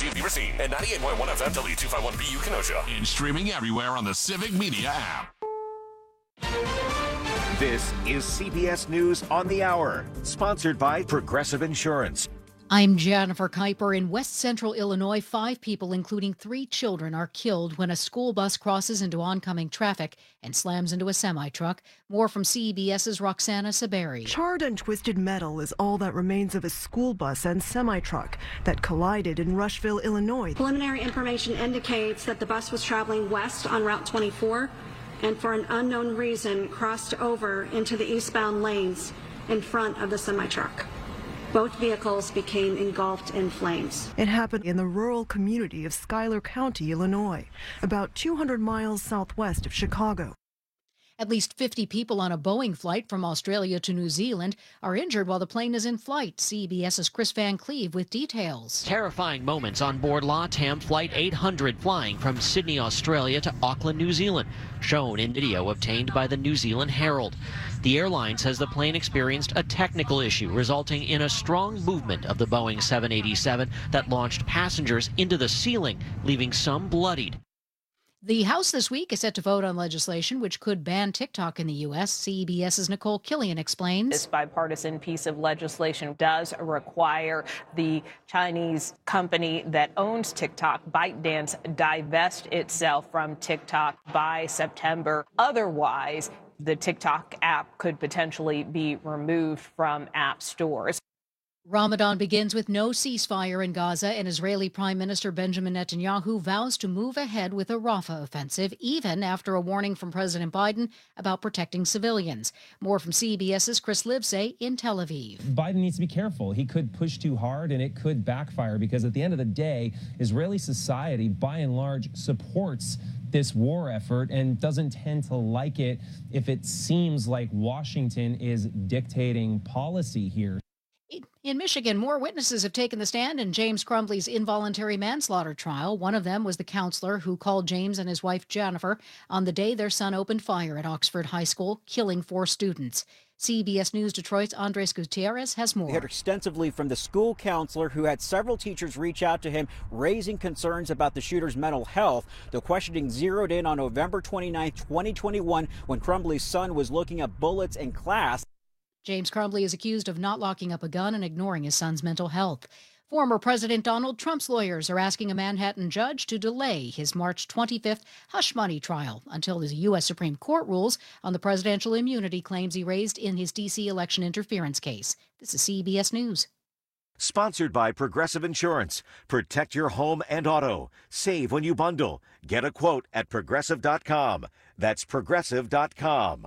WCB Racine and 98.1 FM W251BU Kenosha. And streaming everywhere on the Civic Media app. This is CBS News on the Hour, sponsored by Progressive Insurance. I'm Jennifer Kuiper. In west central Illinois, 5 people, including 3 children, are killed when a school bus crosses into oncoming traffic and slams into a semi-truck. More from CBS's Roxana Saberi. Charred and twisted metal is all that remains of a school bus and semi-truck that collided in Rushville, Illinois. Preliminary information indicates that the bus was traveling west on Route 24 and for an unknown reason crossed over into the eastbound lanes in front of the semi-truck. Both vehicles became engulfed in flames. It happened in the rural community of Schuyler County, Illinois, about 200 miles southwest of Chicago. At least 50 people on a Boeing flight from Australia to New Zealand are injured while the plane is in flight. CBS's Chris Van Cleve with details. Terrifying moments on board LATAM Flight 800 flying from Sydney, Australia to Auckland, New Zealand, shown in video obtained by the New Zealand Herald. The airline says the plane experienced a technical issue resulting in a strong movement of the Boeing 787 that launched passengers into the ceiling, leaving some bloodied. The House this week is set to vote on legislation which could ban TikTok in the U.S. CBS's Nicole Killian explains. This bipartisan piece of legislation does require the Chinese company that owns TikTok, ByteDance, divest itself from TikTok by September. Otherwise, the TikTok app could potentially be removed from app stores. Ramadan begins with no ceasefire in Gaza, and Israeli Prime Minister Benjamin Netanyahu vows to move ahead with a Rafah offensive, even after a warning from President Biden about protecting civilians. More from CBS's Chris Livesay in Tel Aviv. Biden needs to be careful. He could push too hard, and it could backfire, because at the end of the day, Israeli society, by and large, supports this war effort and doesn't tend to like it if it seems like Washington is dictating policy here. In Michigan, more witnesses have taken the stand in James Crumbley's involuntary manslaughter trial. One of them was the counselor who called James and his wife Jennifer on the day their son opened fire at Oxford High School, killing 4 students. CBS News Detroit's Andres Gutierrez has more. We heard extensively from the school counselor who had several teachers reach out to him, raising concerns about the shooter's mental health. The questioning zeroed in on November 29, 2021, when Crumbley's son was looking at bullets in class. James Crumbley is accused of not locking up a gun and ignoring his son's mental health. Former President Donald Trump's lawyers are asking a Manhattan judge to delay his March 25th hush money trial until the U.S. Supreme Court rules on the presidential immunity claims he raised in his D.C. election interference case. This is CBS News. Sponsored by Progressive Insurance. Protect your home and auto. Save when you bundle. Get a quote at Progressive.com. That's Progressive.com.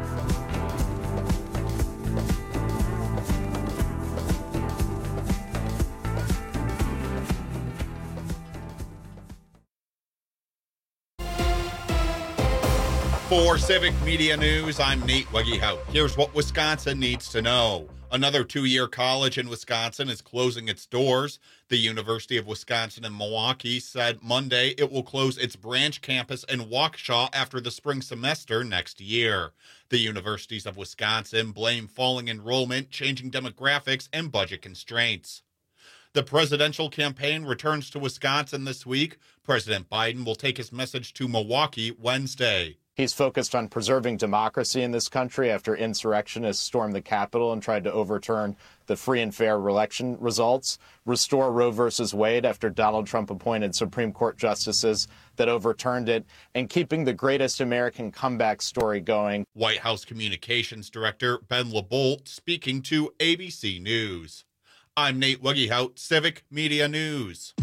For Civic Media News, I'm Nate Weggehout. Here's what Wisconsin needs to know. Another 2-year college in Wisconsin is closing its doors. The University of Wisconsin in Milwaukee said Monday it will close its branch campus in Waukesha after the spring semester next year. The universities of Wisconsin blame falling enrollment, changing demographics, and budget constraints. The presidential campaign returns to Wisconsin this week. President Biden will take his message to Milwaukee Wednesday. He's focused on preserving democracy in this country after insurrectionists stormed the Capitol and tried to overturn the free and fair election results, restore Roe versus Wade after Donald Trump appointed Supreme Court justices that overturned it, and keeping the greatest American comeback story going. White House Communications Director Ben LaBolt speaking to ABC News. I'm Nate Weggehout, Civic Media News.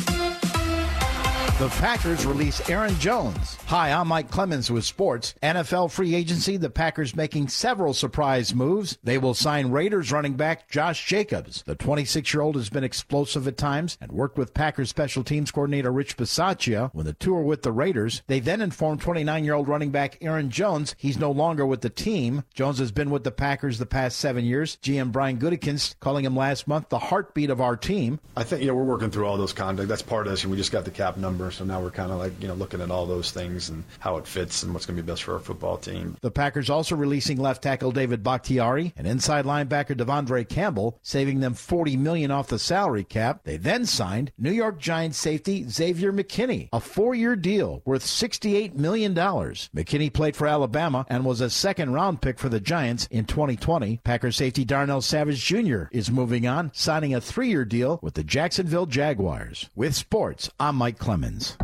The Packers release Aaron Jones. Hi, I'm Mike Clemens with sports. NFL free agency, the Packers making several surprise moves. They will sign Raiders running back Josh Jacobs. The 26-year-old has been explosive at times and worked with Packers special teams coordinator Rich Bisaccia when the two were with the Raiders. They then informed 29-year-old running back Aaron Jones he's no longer with the team. Jones has been with the Packers the past 7 years. GM Brian Gutekunst calling him last month the heartbeat of our team. I think, we're working through all those conduct. That's part of this, and we just got the cap number September. So now we're kind of like, looking at all those things and how it fits and what's going to be best for our football team. The Packers also releasing left tackle David Bakhtiari and inside linebacker Devondre Campbell, saving them $40 million off the salary cap. They then signed New York Giants safety Xavier McKinney, a 4-year deal worth $68 million. McKinney played for Alabama and was a second-round pick for the Giants in 2020. Packers safety Darnell Savage Jr. is moving on, signing a 3-year deal with the Jacksonville Jaguars. With sports, I'm Mike Clemens.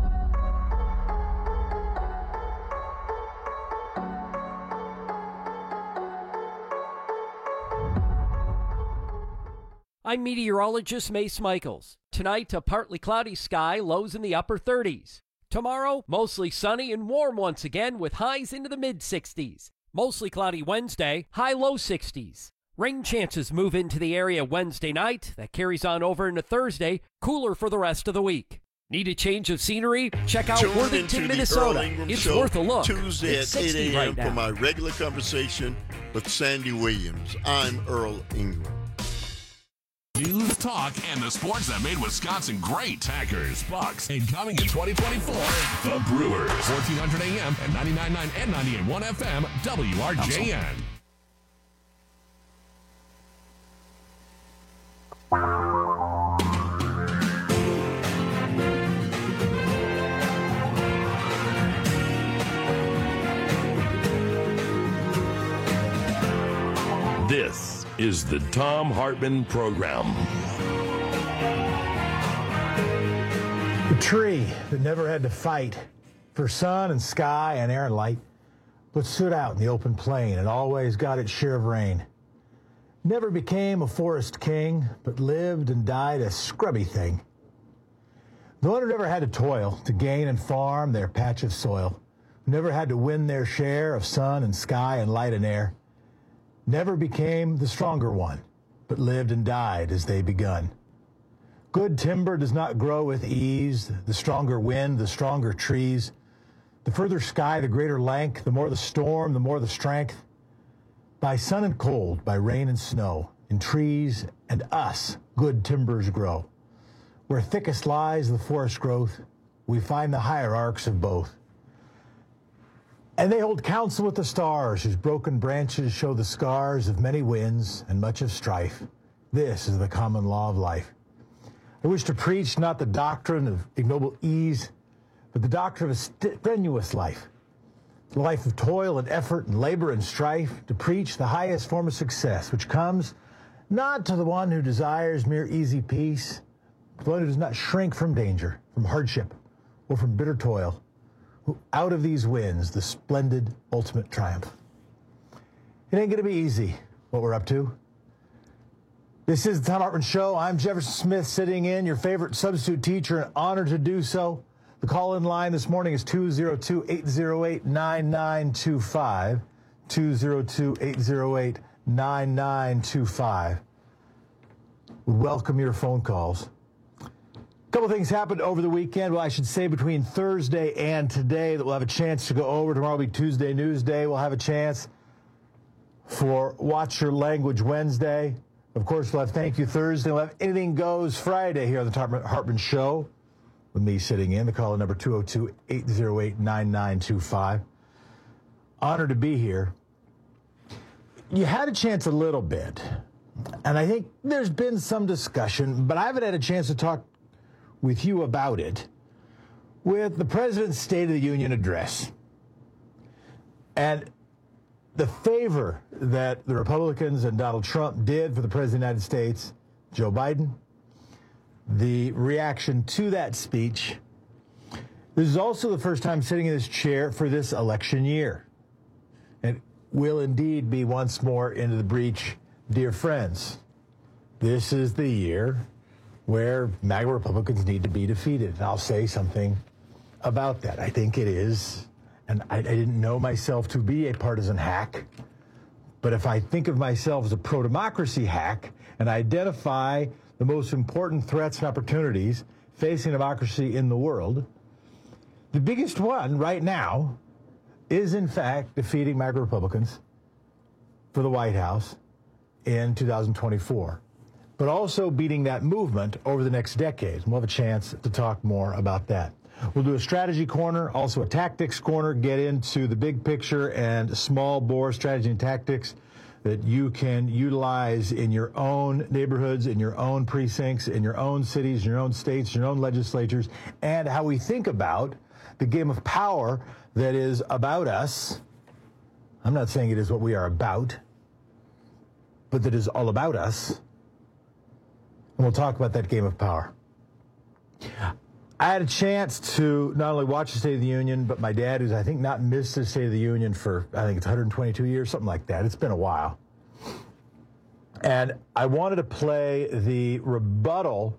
I'm meteorologist Mace Michaels. Tonight, a partly cloudy sky, lows in the upper 30s. Tomorrow, mostly sunny and warm once again with highs into the mid-60s. Mostly cloudy Wednesday, high-low 60s. Rain chances move into the area Wednesday night. That carries on over into Thursday, cooler for the rest of the week. Need a change of scenery? Check out Worthington, Minnesota. It's worth a look. Tuesday it's at 8 a.m. right now. for my regular conversation with Sandy Williams. I'm Earl Ingram. News, talk, and the sports that made Wisconsin great. Packers, Bucks, and coming in 2024, the Brewers. 1400 AM and 99.9 and 98.1 FM, WRJN. This is the Thom Hartmann Program. The tree that never had to fight for sun and sky and air and light, but stood out in the open plain and always got its share of rain. Never became a forest king, but lived and died a scrubby thing. The one who never had to toil to gain and farm their patch of soil, who never had to win their share of sun and sky and light and air, never became the stronger one, but lived and died as they begun. Good timber does not grow with ease. The stronger wind, the stronger trees. The further sky, the greater length. The more the storm, the more the strength. By sun and cold, by rain and snow, in trees and us, good timbers grow. Where thickest lies the forest growth, we find the hierarchs of both. And they hold counsel with the stars, whose broken branches show the scars of many winds and much of strife. This is the common law of life. I wish to preach not the doctrine of ignoble ease, but the doctrine of a strenuous life. The life of toil and effort and labor and strife, to preach the highest form of success, which comes not to the one who desires mere easy peace, but the one who does not shrink from danger, from hardship, or from bitter toil, who out of these wins the splendid ultimate triumph. It ain't going to be easy, what we're up to. This is the Thom Hartmann Show. I'm Jefferson Smith, sitting in, your favorite substitute teacher, and honored to do so. The call-in line this morning is 202-808-9925, 202-808-9925. We welcome your phone calls. A couple things happened over the weekend. Well, I should say between Thursday and today that we'll have a chance to go over. Tomorrow will be Tuesday News Day. We'll have a chance for Watch Your Language Wednesday. Of course, we'll have Thank You Thursday. We'll have Anything Goes Friday here on the Thom Hartmann Show with me sitting in. The call number 202-808-9925. Honored to be here. You had a chance a little bit, and I think there's been some discussion, but I haven't had a chance to talk with you about it, with the President's State of the Union address. And the favor that the Republicans and Donald Trump did for the President of the United States, Joe Biden, the reaction to that speech. This is also the first time sitting in this chair for this election year. And will indeed be once more into the breach, dear friends. This is the year where MAGA Republicans need to be defeated. And I'll say something about that. I think it is. And I didn't know myself to be a partisan hack, but if I think of myself as a pro-democracy hack and identify the most important threats and opportunities facing democracy in the world, the biggest one right now is, in fact, defeating MAGA Republicans for the White House in 2024, but also beating that movement over the next decade. And we'll have a chance to talk more about that. We'll do a strategy corner, also a tactics corner, get into the big picture and small bore strategy and tactics that you can utilize in your own neighborhoods, in your own precincts, in your own cities, your own states, your own legislatures, and how we think about the game of power that is about us. I'm not saying it is what we are about, but that is all about us. And we'll talk about that game of power. I had a chance to not only watch the State of the Union, but my dad, who's I think not missed the State of the Union for, I think it's 122 years, something like that. It's been a while. And I wanted to play the rebuttal,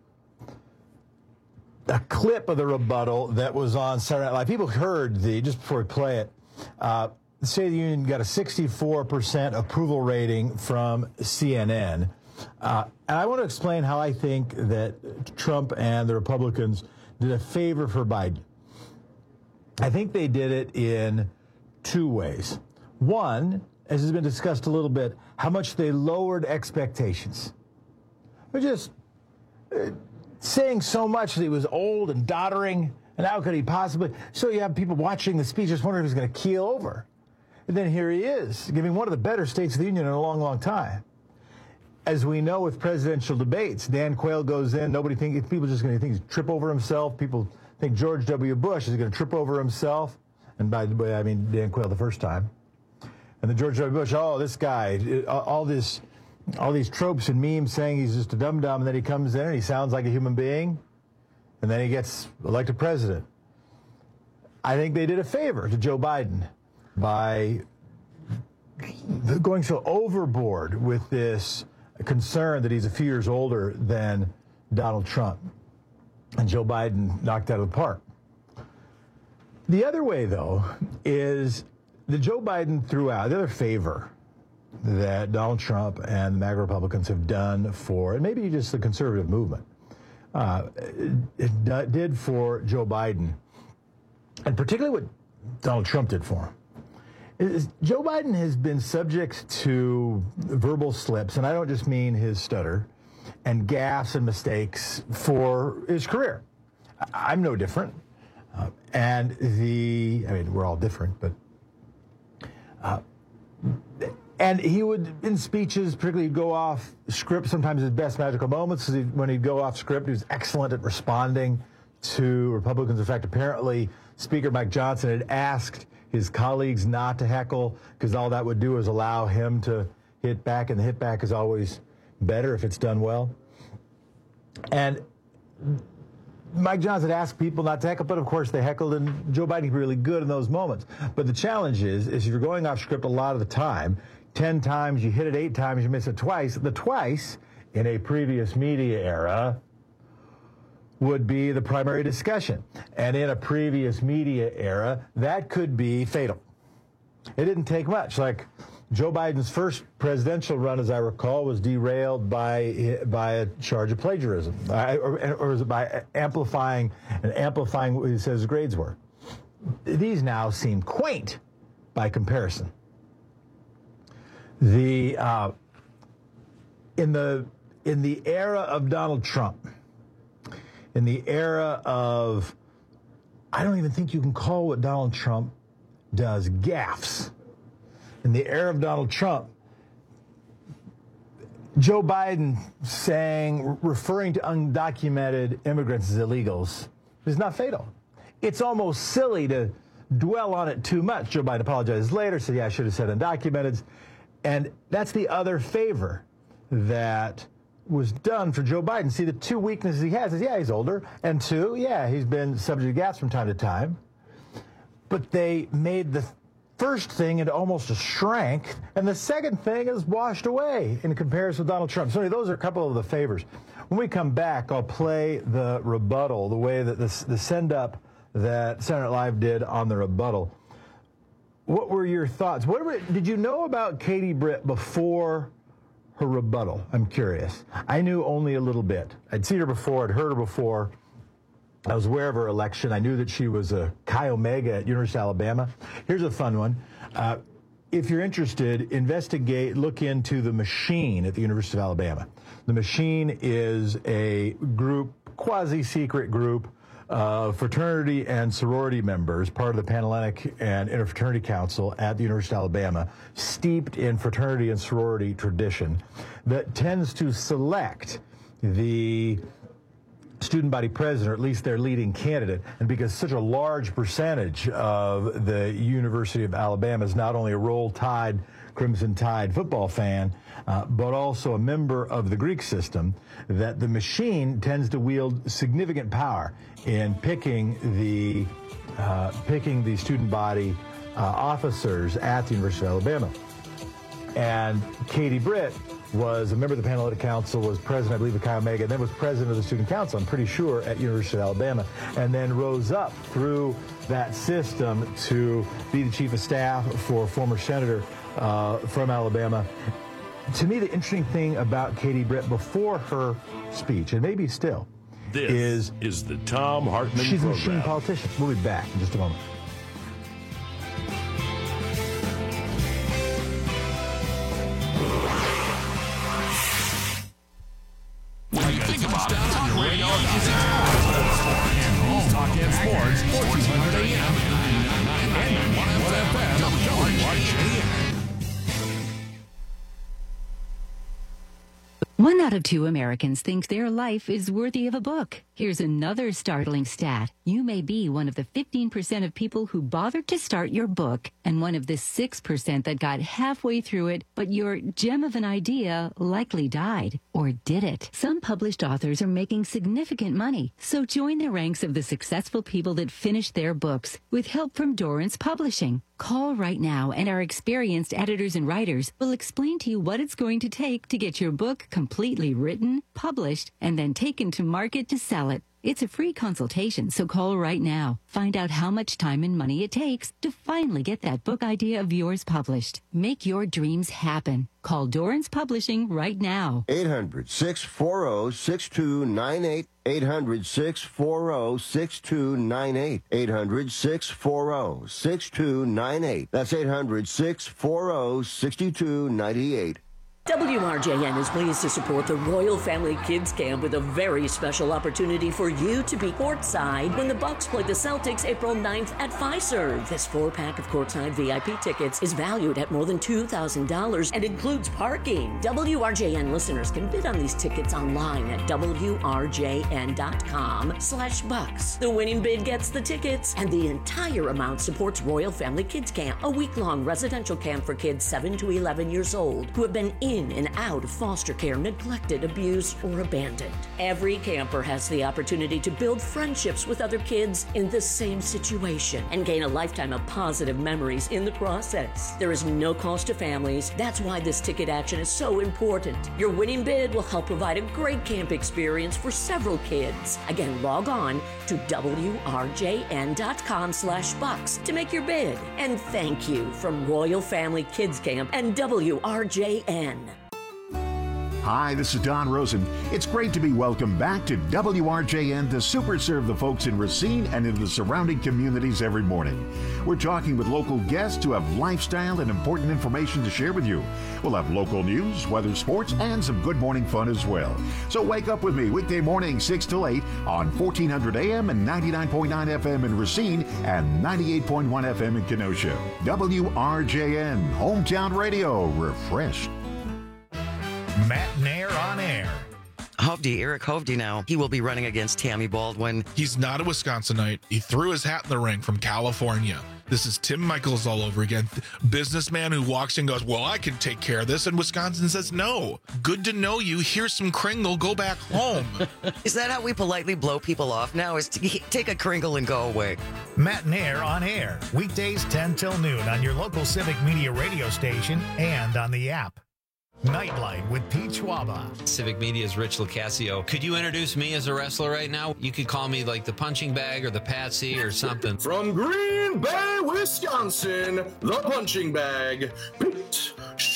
a clip of the rebuttal that was on Saturday Night Live. People heard just before we play it, the State of the Union got a 64% approval rating from CNN. And I want to explain how I think that Trump and the Republicans did a favor for Biden. I think they did it in two ways. One, as has been discussed a little bit, how much they lowered expectations. They're just saying so much that he was old and doddering, and how could he possibly? So you have people watching the speech just wondering if he's going to keel over. And then here he is, giving one of the better States of the Union in a long, long time. As we know with presidential debates, Dan Quayle goes in, people just going to think he's trip over himself. People think George W. Bush is going to trip over himself. And by the way, I mean Dan Quayle the first time. And then George W. Bush, oh, this guy, all these tropes and memes saying he's just a dum-dum, and then he comes in and he sounds like a human being, and then he gets elected president. I think they did a favor to Joe Biden by going so overboard with this concern that he's a few years older than Donald Trump. And Joe Biden knocked out of the park. The other way, though, is that Joe Biden threw out the other favor that Donald Trump and the MAGA Republicans have done for, and maybe just the conservative movement, it did for Joe Biden, and particularly what Donald Trump did for him. Joe Biden has been subject to verbal slips, and I don't just mean his stutter, and gaffes and mistakes for his career. I'm no different. We're all different, but and he would, in speeches, particularly go off script, sometimes his best magical moments, when he'd go off script, he was excellent at responding to Republicans. In fact, apparently, Speaker Mike Johnson had asked his colleagues not to heckle, because all that would do is allow him to hit back, and the hit back is always better if it's done well. And Mike Johnson asked people not to heckle, but of course they heckled, and Joe Biden can be really good in those moments. But the challenge is if you're going off script a lot of the time, 10 times, you hit it 8 times, you miss it twice. The twice in a previous media era would be the primary discussion. And in a previous media era, that could be fatal. It didn't take much. Like Joe Biden's first presidential run, as I recall, was derailed by a charge of plagiarism, or was it by amplifying what he says his grades were. These now seem quaint by comparison. In the era of Donald Trump, in the era of, I don't even think you can call what Donald Trump does gaffes. In the era of Donald Trump, Joe Biden referring to undocumented immigrants as illegals is not fatal. It's almost silly to dwell on it too much. Joe Biden apologized later, said, yeah, I should have said undocumented. And that's the other favor that was done for Joe Biden. See, the two weaknesses he has is, yeah, he's older, and two, yeah, he's been subject to gaffes from time to time. But they made the first thing into almost a strength, and the second thing is washed away in comparison with Donald Trump. So those are a couple of the favors. When we come back, I'll play the rebuttal, the way that the send-up that Saturday Night Live did on the rebuttal. What were your thoughts? Did you know about Katie Britt before her rebuttal? I'm curious. I knew only a little bit. I'd seen her before, I'd heard her before. I was aware of her election. I knew that she was a Chi Omega at University of Alabama. Here's a fun one. If you're interested, look into The Machine at the University of Alabama. The Machine is a group, quasi-secret group fraternity and sorority members, part of the Panhellenic and Interfraternity Council at the University of Alabama, steeped in fraternity and sorority tradition, that tends to select the student body president, or at least their leading candidate. And because such a large percentage of the University of Alabama is not only a Roll Tide, Crimson Tide football fan, but also a member of the Greek system, that the machine tends to wield significant power in picking the student body officers at the University of Alabama. And Katie Britt was a member of the Panhellenic Council, was president, I believe, of Chi Omega, and then was president of the Student Council, I'm pretty sure, at University of Alabama, and then rose up through that system to be the chief of staff for a former senator from Alabama. To me, the interesting thing about Katie Britt before her speech, and maybe still, is the Thom Hartmann she's program. a machine politician. We'll be back in just a moment. Talk and Sports, 1400 AM, 99.1 FM, WRJN. 1 out of 2 Americans think their life is worthy of a book. Here's another startling stat. You may be one of the 15% of people who bothered to start your book and one of the 6% that got halfway through it, but your gem of an idea likely died. Or did it? Some published authors are making significant money, so join the ranks of the successful people that finished their books with help from Dorrance Publishing. Call right now, and our experienced editors and writers will explain to you what it's going to take to get your book completely written, published, and then taken to market to sell it. It's a free consultation, so call right now. Find out how much time and money it takes to finally get that book idea of yours published. Make your dreams happen. Call Dorrance Publishing right now. 800-640-6298. 800-640-6298. 800-640-6298. That's 800-640-6298. WRJN is pleased to support the Royal Family Kids Camp with a very special opportunity for you to be courtside when the Bucks play the Celtics April 9th at Fiserv. This 4-pack of courtside VIP tickets is valued at more than $2,000 and includes parking. WRJN listeners can bid on these tickets online at WRJN.com/Bucks. The winning bid gets the tickets, and the entire amount supports Royal Family Kids Camp, a week-long residential camp for kids 7 to 11 years old who have been in and out of foster care, neglected, abused, or abandoned. Every camper has the opportunity to build friendships with other kids in the same situation and gain a lifetime of positive memories in the process. There is no cost to families. That's why this ticket action is so important. Your winning bid will help provide a great camp experience for several kids. Again, log on to WRJN.com/Bucks to make your bid. And thank you from Royal Family Kids Camp and WRJN. Hi, this is Don Rosen. It's great to be welcomed back to WRJN to super serve the folks in Racine and in the surrounding communities every morning. We're talking with local guests who have lifestyle and important information to share with you. We'll have local news, weather, sports, and some good morning fun as well. So wake up with me weekday morning 6 till 8 on 1400 AM and 99.9 FM in Racine and 98.1 FM in Kenosha. WRJN, Hometown Radio, refreshed. Matt Nair on air. Eric Hovde now. He will be running against Tammy Baldwin. He's not a Wisconsinite. He threw his hat in the ring from California. This is Tim Michaels all over again. Businessman who walks in and goes, well, I can take care of this. And Wisconsin says, no. Good to know you. Here's some Kringle. Go back home. Is that how we politely blow people off now? Is to take a Kringle and go away? Matt Nair on air. Weekdays 10 till noon on your local Civic Media radio station and on the app. Nightlight with Pete Schwaba. Civic Media's Rich Locascio. Could you introduce me as a wrestler right now? You could call me like the punching bag or the Patsy or something. From Green Bay, Wisconsin, the punching bag, Pete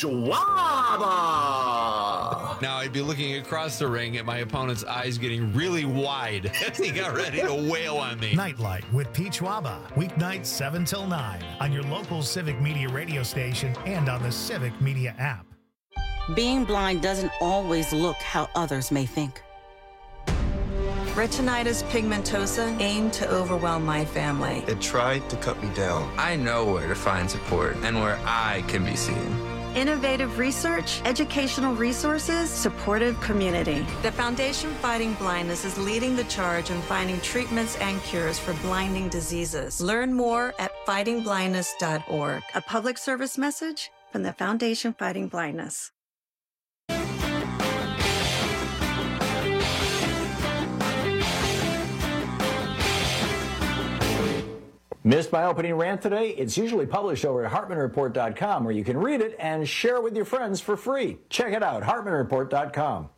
Schwaba. Now I'd be looking across the ring at my opponent's eyes getting really wide as he got ready to wail on me. Nightlight with Pete Schwaba. Weeknights 7 till 9 on your local Civic Media radio station and on the Civic Media app. Being blind doesn't always look how others may think. Retinitis pigmentosa aimed to overwhelm my family. It tried to cut me down. I know where to find support and where I can be seen. Innovative research, educational resources, supportive community. The Foundation Fighting Blindness is leading the charge in finding treatments and cures for blinding diseases. Learn more at fightingblindness.org. A public service message from the Foundation Fighting Blindness. Missed my opening rant today? It's usually published over at HartmanReport.com, where you can read it and share it with your friends for free. Check it out, HartmanReport.com.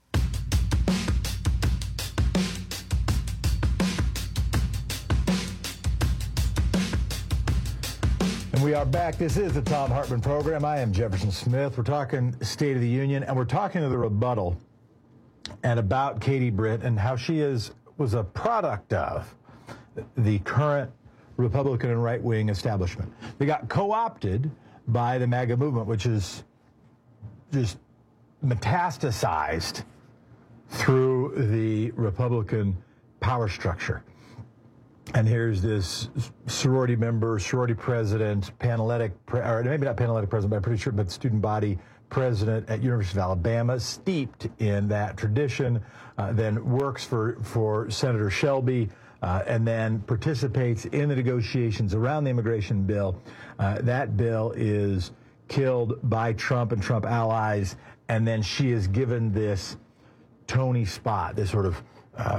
And we are back. This is the Thom Hartmann Program. I am Jefferson Smith. We're talking State of the Union, and we're talking to the rebuttal and about Katie Britt and how she was a product of the current Republican and right-wing establishment. They got co-opted by the MAGA movement, which is just metastasized through the Republican power structure. And here's this sorority member, sorority president, or maybe not Panhellenic president, but I'm pretty sure, but student body president at University of Alabama, steeped in that tradition, then works for Senator Shelby, and then participates in the negotiations around the immigration bill. That bill is killed by Trump and Trump allies, and then she is given this Tony spot, this sort of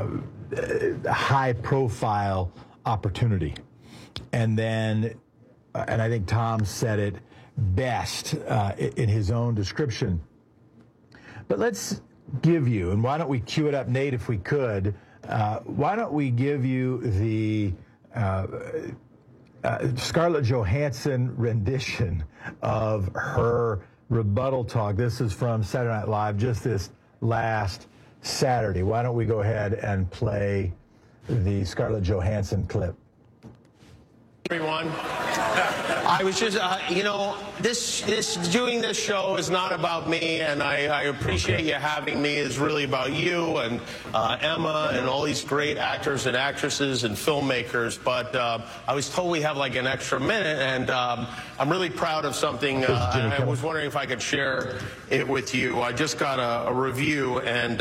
high-profile opportunity. And then, and I think Tom said it best in his own description, but let's give you, and why don't we cue it up, Nate, if we could, why don't we give you the Scarlett Johansson rendition of her rebuttal talk. This is from Saturday Night Live, just this last Saturday. Why don't we go ahead and play the Scarlett Johansson clip? Everyone, I was just, doing this show is not about me, and I appreciate you having me. It's really about you and Emma and all these great actors and actresses and filmmakers. But I was told we have like an extra minute, and I'm really proud of something. I was wondering if I could share it with you. I just got a review, and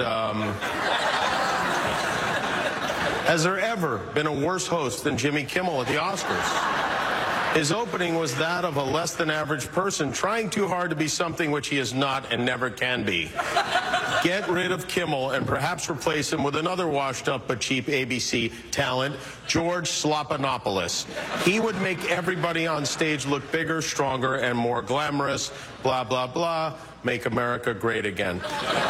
has there ever been a worse host than Jimmy Kimmel at the Oscars? His opening was that of a less-than-average person trying too hard to be something which he is not and never can be. Get rid of Kimmel and perhaps replace him with another washed-up but cheap ABC talent, George Slopinopoulos. He would make everybody on stage look bigger, stronger, and more glamorous. Blah, blah, blah. Make America great again.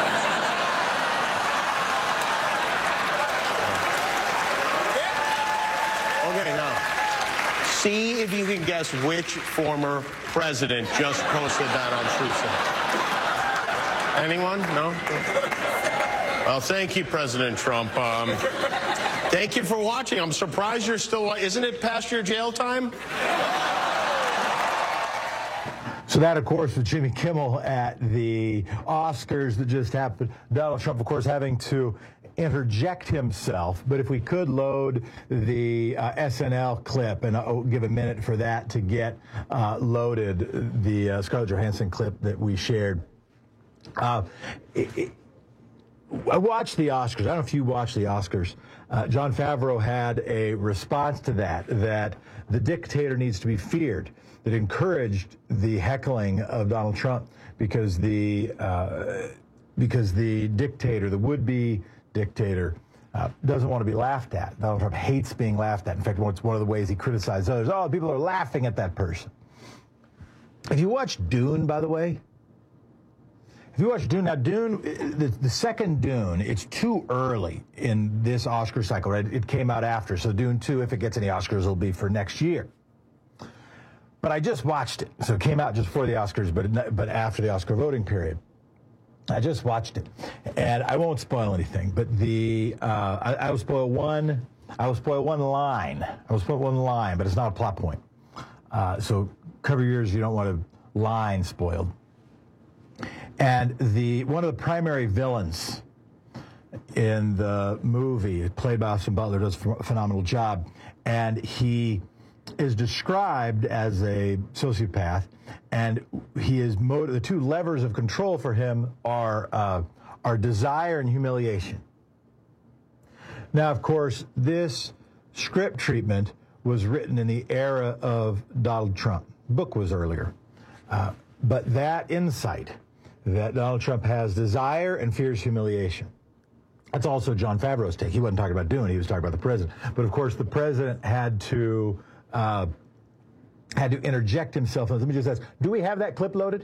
Okay, now, see if you can guess which former president just posted that on Truth. Anyone? No? Well, thank you, President Trump. Thank you for watching. I'm surprised you're still... Isn't it past your jail time? So that, of course, was Jimmy Kimmel at the Oscars that just happened. Donald Trump, of course, having to interject himself. But if we could load the SNL clip, and I'll give a minute for that to get loaded, the Scarlett Johansson clip that we shared. I watched the Oscars. I don't know if you watched the Oscars. Jon Favreau had a response to that the dictator needs to be feared, that encouraged the heckling of Donald Trump because the dictator, the would-be dictator, doesn't want to be laughed at. Donald Trump hates being laughed at. In fact, it's one of the ways he criticizes others. Oh, people are laughing at that person. If you watch Dune, by the way, if you watch Dune, now Dune, the second Dune, it's too early in this Oscar cycle, right? It came out after, so Dune 2, if it gets any Oscars, will be for next year. But I just watched it, so it came out just before the Oscars, but after the Oscar voting period. I just watched it, and I won't spoil anything. But I will spoil one. I will spoil one line. I will spoil one line, but it's not a plot point. So cover your ears. You don't want a line spoiled. And one of the primary villains in the movie, played by Austin Butler, does a phenomenal job. And he is described as a sociopath, and the two levers of control for him are desire and humiliation. Now, of course, this script treatment was written in the era of Donald Trump. The book was earlier. But that insight that Donald Trump has desire and fears humiliation. That's also Jon Favreau's take. He wasn't talking about Dune. He was talking about the president. But, of course, the president had to interject himself. Let me just ask, do we have that clip loaded?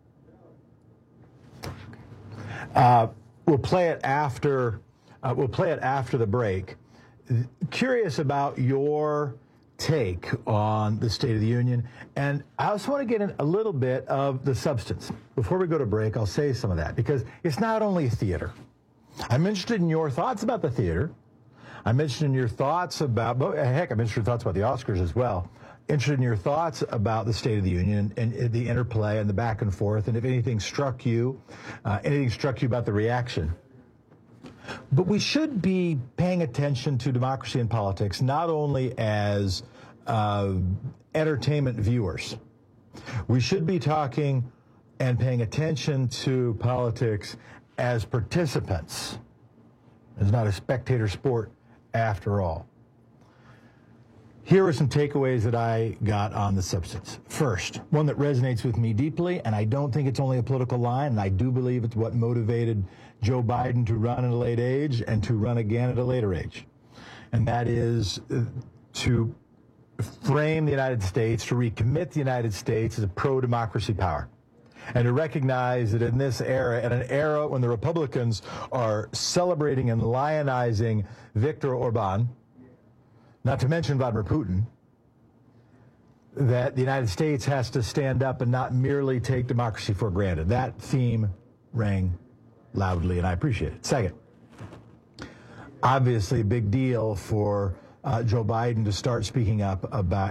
We'll play it after the break. Curious about your take on the State of the Union, and I also want to get in a little bit of the substance. Before we go to break, I'll say some of that, because it's not only theater. I'm interested in your thoughts about the theater. I'm interested in your thoughts about, I'm interested in your thoughts about the Oscars as well. Interested in your thoughts about the State of the Union and the interplay and the back and forth, and if anything struck you about the reaction. But we should be paying attention to democracy and politics, not only as entertainment viewers. We should be talking and paying attention to politics as participants. It's not a spectator sport after all. Here are some takeaways that I got on the substance. First, one that resonates with me deeply, and I don't think it's only a political line, and I do believe it's what motivated Joe Biden to run at a late age and to run again at a later age. And that is to frame the United States, to recommit the United States as a pro-democracy power. And to recognize that in this era, at an era when the Republicans are celebrating and lionizing Viktor Orban, not to mention Vladimir Putin, that the United States has to stand up and not merely take democracy for granted. That theme rang loudly, and I appreciate it. Second, obviously a big deal for Joe Biden to start speaking up about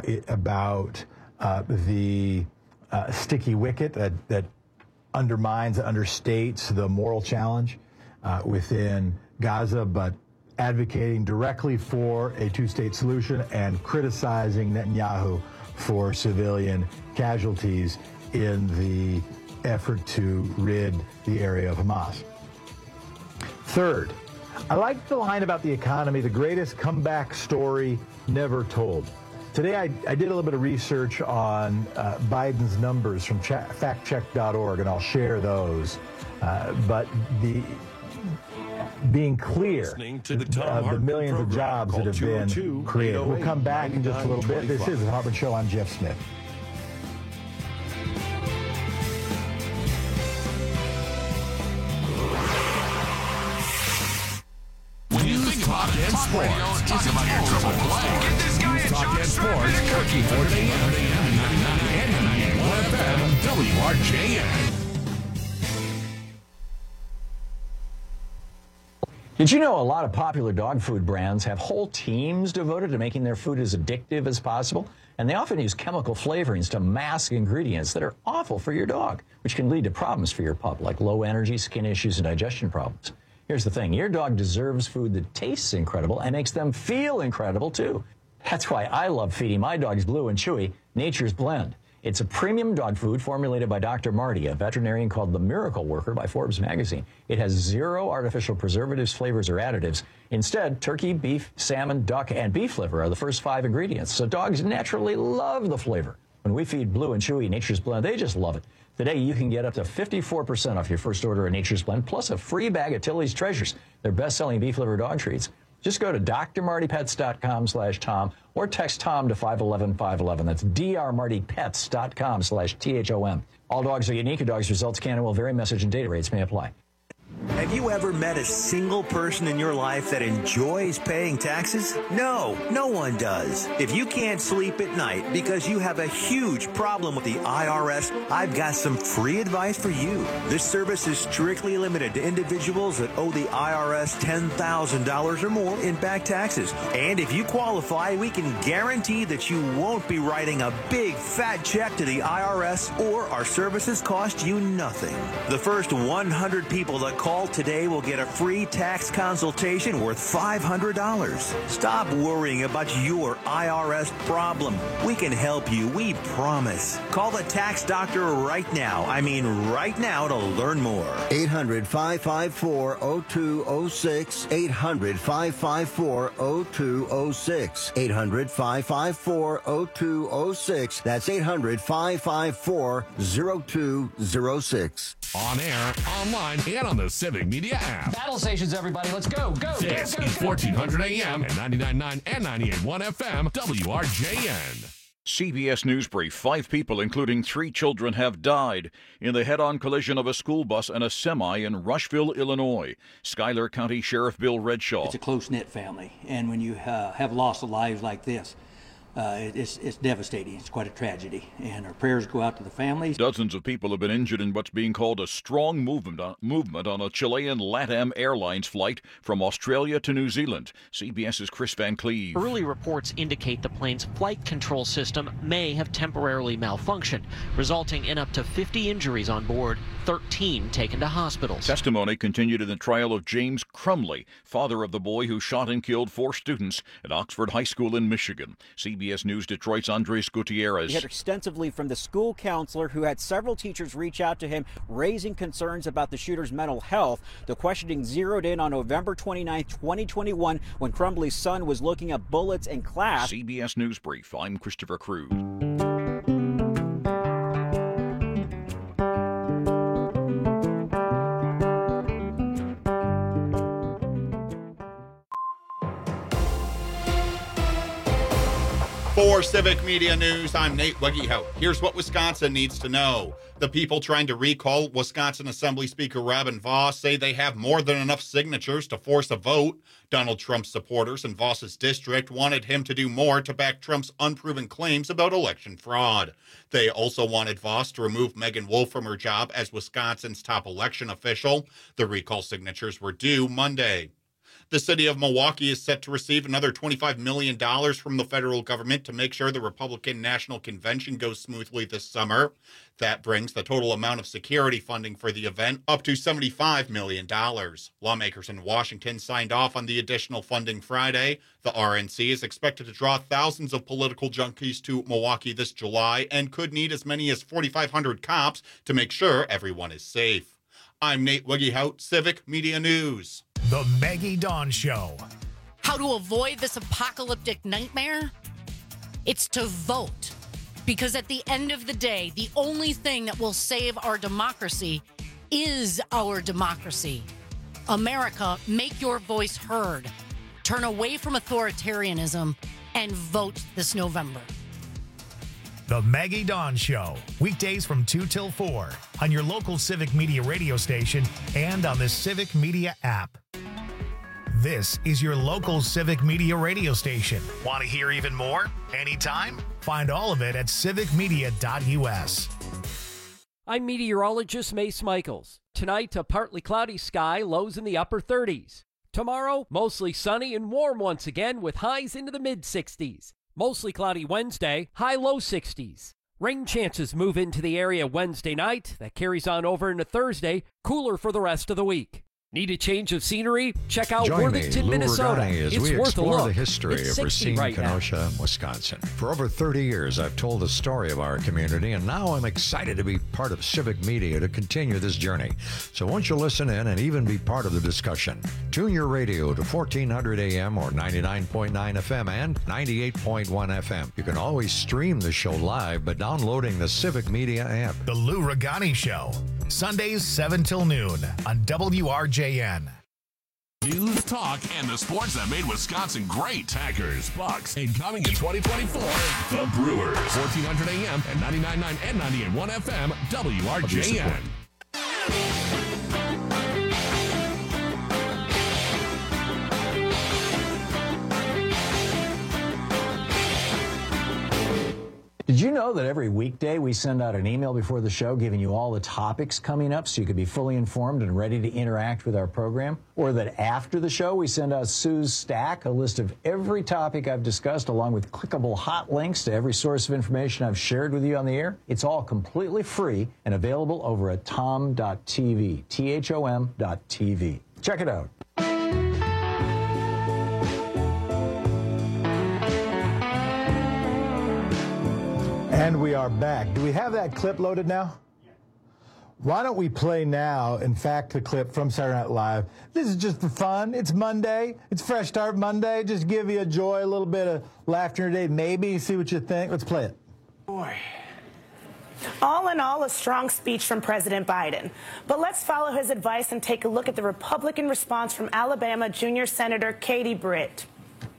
the sticky wicket that undermines, understates the moral challenge within Gaza, but advocating directly for a two-state solution and criticizing Netanyahu for civilian casualties in the effort to rid the area of Hamas. Third, I like the line about the economy, the greatest comeback story never told. Today I did a little bit of research on Biden's numbers from factcheck.org, and I'll share those. But being clear the millions of jobs that have been created. We'll come back in just a little bit. This is the Hartman Show. I'm Jeff Smith. News, Talk, and Sports. Talk about your triple play. Get this guy News, Talk, and Sports. 1400 AM and 99.1 FM WRJN. Did you know a lot of popular dog food brands have whole teams devoted to making their food as addictive as possible? And they often use chemical flavorings to mask ingredients that are awful for your dog, which can lead to problems for your pup, like low energy, skin issues, and digestion problems. Here's the thing. Your dog deserves food that tastes incredible and makes them feel incredible, too. That's why I love feeding my dogs Blue and Chewy Nature's Blend. It's a premium dog food formulated by Dr. Marty, a veterinarian called the Miracle Worker by Forbes magazine. It has 0 artificial preservatives, flavors, or additives. Instead, turkey, beef, salmon, duck, and beef liver are the first 5 ingredients, so dogs naturally love the flavor. When we feed Blue and Chewy Nature's Blend, they just love it. Today, you can get up to 54% off your first order of Nature's Blend, plus a free bag of Tilly's Treasures, their best-selling beef liver dog treats. Just go to drmartypets.com/Tom or text Tom to 511-511. That's drmartypets.com/THOM. All dogs are unique. A dog's results can and will vary. Message and data rates may apply. Have you ever met a single person in your life that enjoys paying taxes? No, no one does. If you can't sleep at night because you have a huge problem with the IRS, I've got some free advice for you. This service is strictly limited to individuals that owe the IRS $10,000 or more in back taxes. And if you qualify, we can guarantee that you won't be writing a big fat check to the IRS, or our services cost you nothing. The first 100 people that Call today, we'll get a free tax consultation worth $500. Stop worrying about your IRS problem. We can help you, we promise. Call the tax doctor right now. I mean right now to learn more. 800-554-0206. 800-554-0206. 800-554-0206. That's 800-554-0206. On air, online, and on the Civic Media app. Battle stations, everybody. Let's go. This is 1400 AM and 99.9 and 98.1 FM, WRJN. CBS News Brief. 5 people, including 3 children, have died in the head-on collision of a school bus and a semi in Rushville, Illinois. Schuyler County Sheriff Bill Redshaw. It's a close-knit family, and when you have loss of lives like this, it's devastating. It's quite a tragedy, and our prayers go out to the families. Dozens of people have been injured in what's being called a strong movement on a Chilean LATAM Airlines flight from Australia to New Zealand. CBS's Chris Van Cleve. Early reports indicate the plane's flight control system may have temporarily malfunctioned, resulting in up to 50 injuries on board, 13 taken to hospitals. Testimony continued in the trial of James Crumley, father of the boy who shot and killed 4 students at Oxford High School in Michigan. CBS News Detroit's Andres Gutierrez. He heard extensively from the school counselor who had several teachers reach out to him, raising concerns about the shooter's mental health. The questioning zeroed in on November 29, 2021, when Crumley's son was looking at bullets in class. CBS News Brief. I'm Christopher Cruz. For Civic Media News, I'm Nate Wegehout. Here's what Wisconsin needs to know. The people trying to recall Wisconsin Assembly Speaker Robin Vos say they have more than enough signatures to force a vote. Donald Trump's supporters in Vos's district wanted him to do more to back Trump's unproven claims about election fraud. They also wanted Vos to remove Megan Wolf from her job as Wisconsin's top election official. The recall signatures were due Monday. The city of Milwaukee is set to receive another $25 million from the federal government to make sure the Republican National Convention goes smoothly this summer. That brings the total amount of security funding for the event up to $75 million. Lawmakers in Washington signed off on the additional funding Friday. The RNC is expected to draw thousands of political junkies to Milwaukee this July and could need as many as 4,500 cops to make sure everyone is safe. I'm Nate Wegehout, Civic Media News. The Maggie Dawn Show. How to avoid this apocalyptic nightmare? It's to vote. Because at the end of the day, the only thing that will save our democracy is our democracy. America, make your voice heard. Turn away from authoritarianism and vote this November. The Maggie Dawn Show. Weekdays from 2 till 4 on your local Civic Media radio station and on the Civic Media app. This is your local Civic Media radio station. Want to hear even more? Anytime? Find all of it at civicmedia.us. I'm meteorologist Mace Michaels. Tonight, a partly cloudy sky, lows in the upper 30s. Tomorrow, mostly sunny and warm once again with highs into the mid-60s. Mostly cloudy Wednesday, high-low 60s. Rain chances move into the area Wednesday night. That carries on over into Thursday, cooler for the rest of the week. Need a change of scenery? Check out Worthington, Minnesota. As it's we worth explore a look. the history it's of Racine, right Kenosha, Wisconsin. For over 30 years, I've told the story of our community, and now I'm excited to be part of Civic Media to continue this journey. So won't you listen in and even be part of the discussion? Tune your radio to 1400 AM or 99.9 FM and 98.1 FM. You can always stream the show live by downloading the Civic Media app. The Lou Ragani Show. Sundays 7 till noon on WRJN. News, talk, and the sports that made Wisconsin great. Packers, Bucks, and coming in 2024, the Brewers. 1400 AM and 99.9 and 98.1 FM, WRJN. Did you know that every weekday we send out an email before the show giving you all the topics coming up so you could be fully informed and ready to interact with our program? Or that after the show we send out Sue's Stack, a list of every topic I've discussed along with clickable hot links to every source of information I've shared with you on the air? It's all completely free and available over at tom.tv, THOM.tv. Check it out. And we are back. Do we have that clip loaded now? Why don't we play now, in fact, the clip from Saturday Night Live. This is just for fun. It's Monday. It's Fresh Start Monday. Just give you a joy, a little bit of laughter today. Maybe see what you think. Let's play it. Boy. All in all, a strong speech from President Biden. But let's follow his advice and take a look at the Republican response from Alabama Junior Senator Katie Britt.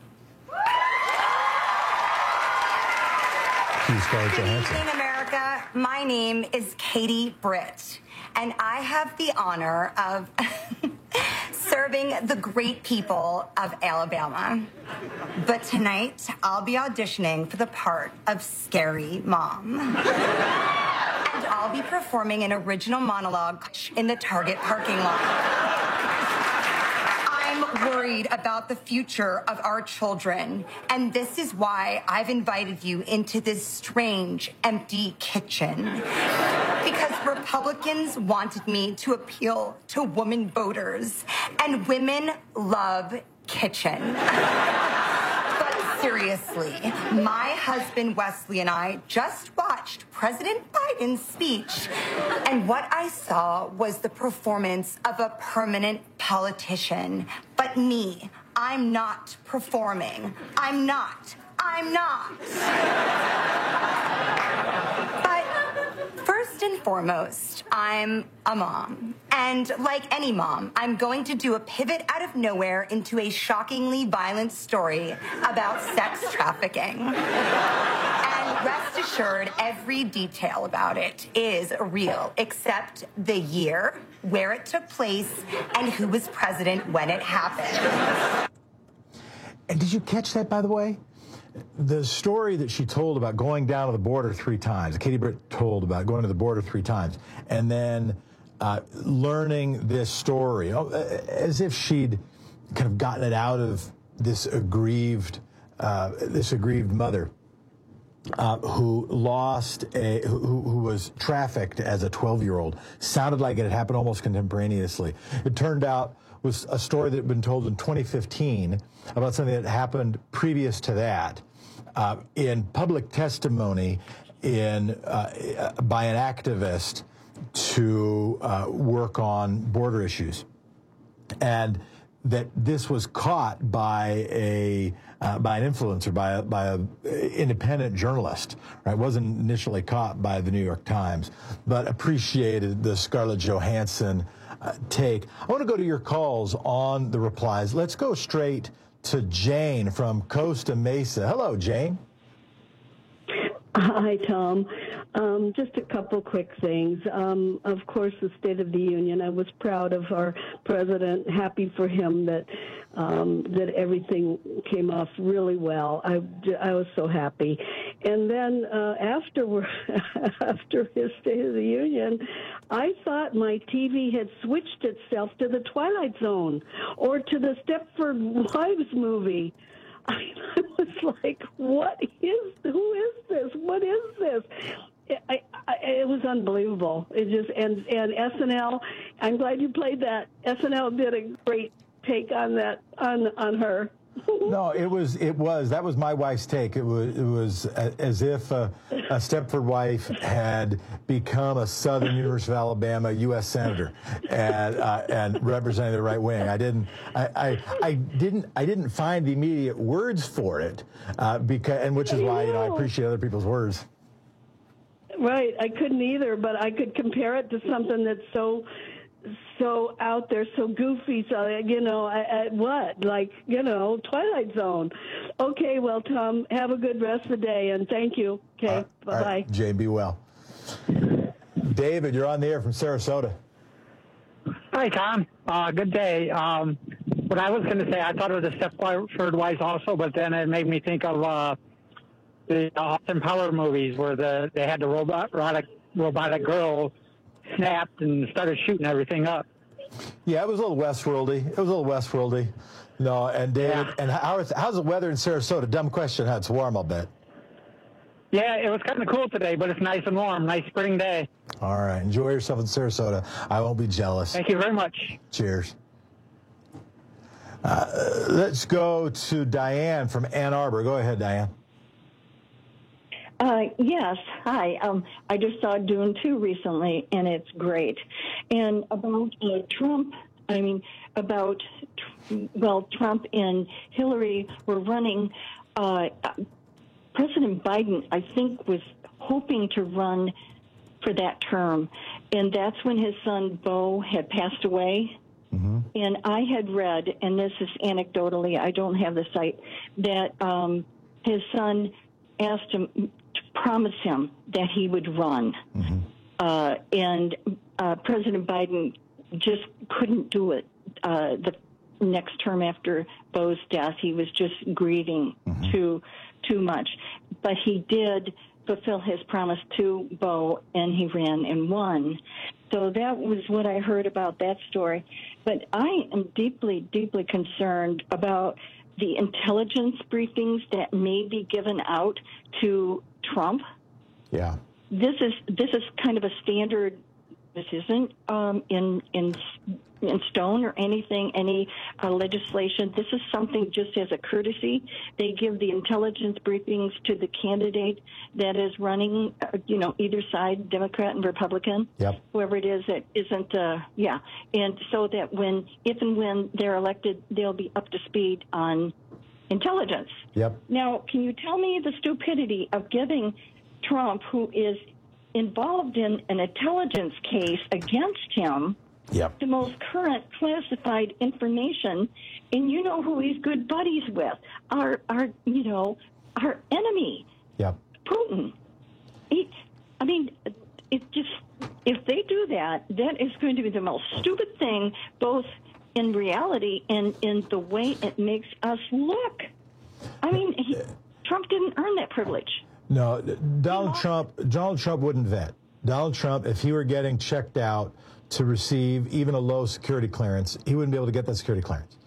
Good evening, America. My name is Katie Britt, and I have the honor of serving the great people of Alabama. But tonight, I'll be auditioning for the part of Scary Mom. And I'll be performing an original monologue in the Target parking lot. I'm worried about the future of our children, and this is why I've invited you into this strange, empty kitchen. Because Republicans wanted me to appeal to women voters, and women love kitchen. But seriously, my husband Wesley and I just watched President Biden's speech, and what I saw was the performance of a permanent politician. But me, I'm not performing. I'm not. But first and foremost, I'm a mom. And like any mom, I'm going to do a pivot out of nowhere into a shockingly violent story about sex trafficking. And rest assured, every detail about it is real, except the year, where it took place, and who was president when it happened. And did you catch that, by the way? The story that she told about going down to the border 3 times, Katie Britt told about going to the border 3 times, and then learning this story, as if she'd kind of gotten it out of this aggrieved mother who lost who was trafficked as a 12-year-old. Sounded like it had happened almost contemporaneously. It turned out was a story that had been told in 2015 about something that happened previous to that. In public testimony by an activist to work on border issues, and that this was caught by an influencer, by a independent journalist. Right, wasn't initially caught by the New York Times, but appreciated the Scarlett Johansson take. I want to go to your calls on the replies. Let's go straight to Jane from Costa Mesa. Hello, Jane. Hi, Tom. Just a couple quick things. Of course, the State of the Union, I was proud of our president, happy for him that everything came off really well. I was so happy. And then after his State of the Union, I thought my TV had switched itself to the Twilight Zone or to the Stepford Wives movie. I was like, who is this? What is this? It was unbelievable. It just and SNL. I'm glad you played that. SNL did a great take on that on her. No, it was. That was my wife's take. It was as if a Stepford wife had become a Southern University of Alabama U.S. senator and representing the right wing. I didn't find the immediate words for it which is why I appreciate other people's words. Right, I couldn't either, but I could compare it to something that's so out there, so goofy, so, Twilight Zone. Okay, well, Tom, have a good rest of the day, and thank you. Okay, bye-bye. Right, Jane, be well. David, you're on the air from Sarasota. Hi, Tom. Good day. What I was going to say, I thought it was a Stepford Wives also, but then it made me think of the Austin Power movies where they had the robotic girl snapped and started shooting everything up. Yeah, it was a little Westworldy. No, and David, and how's the weather in Sarasota? Dumb question. How it's warm, I'll bet. Yeah, it was kind of cool today, but it's nice and warm. Nice spring day. All right, enjoy yourself in Sarasota. I won't be jealous. Thank you very much. Cheers. Let's go to Diane from Ann Arbor. Go ahead, Diane. Yes. Hi. I just saw Dune 2 recently, and it's great. And about Trump, Trump and Hillary were running. President Biden, I think, was hoping to run for that term, and that's when his son, Beau, had passed away. Mm-hmm. And I had read, and this is anecdotally, I don't have the site, that his son asked him to promise him that he would run. Mm-hmm. And President Biden just couldn't do it. The next term after Beau's death, he was just grieving too much. But he did fulfill his promise to Beau, and he ran and won. So that was what I heard about that story. But I am deeply, deeply concerned about the intelligence briefings that may be given out to Trump. Yeah. This is kind of a standard. This isn't in stone or anything, any legislation. This is something just as a courtesy. They give the intelligence briefings to the candidate that is running, either side, Democrat and Republican, whoever it is that isn't, and so that if and when they're elected, they'll be up to speed on intelligence. Yep. Now, can you tell me the stupidity of giving Trump, who is involved in an intelligence case against him, the most current classified information, and you know who he's good buddies with, our enemy, Putin. If they do that, that is going to be the most stupid thing, both in reality and in the way it makes us look. Trump didn't earn that privilege. No, Donald Trump wouldn't vet. Donald Trump, if he were getting checked out to receive even a low security clearance, he wouldn't be able to get that security clearance.